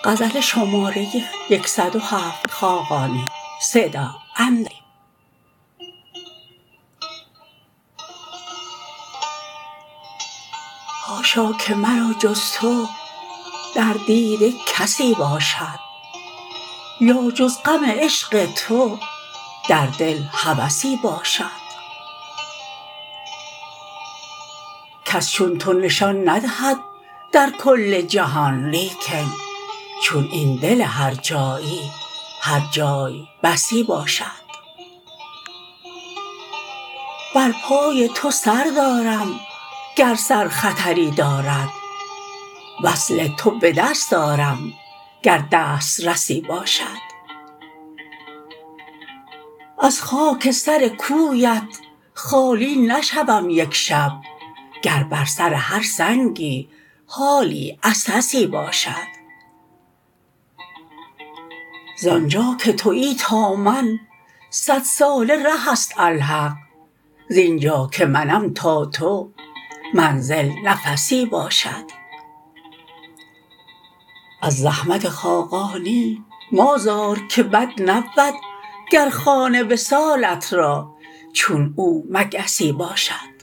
حاشا که مرا جز تو در دیده کسی باشد، یا جز غم عشق تو در دل هوسی باشد. کس چون تو نشان ندهد در کل جهان، لیکن چون این دل هرجایی هر جای بسی باشد. بر پای تو سر دارم گر سر خطری دارد، وصل تو به دست آرم گر دسترسی باشد. از خاک سر کویت خالی نشوم یک شب، گر بر سر هر سنگی حالی عسسی باشد. زآنجا که تویی تا من صد ساله ره است الحق، زینجا که منم تا تو منزل نفسی باشد. از زحمت خاقانی مازار که بد نبود گر خوان وصالت را چون او مگسی باشد.